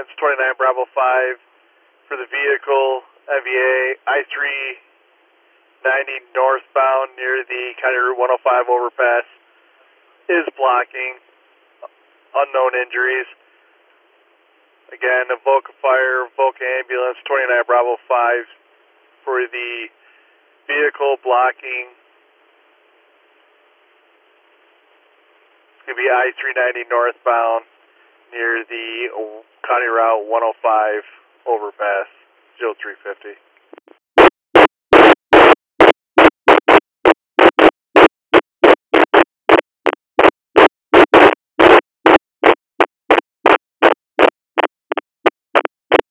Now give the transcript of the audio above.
Ambulance 29 Bravo 5 for the vehicle, MVA I-390 northbound near the County Route 105 overpass is blocking. Unknown injuries. Again, Avoca Fire, Avoca Ambulance 29 Bravo 5 for the vehicle blocking. It's going to be I-390 northbound near the County Route 105 overpass, 0350.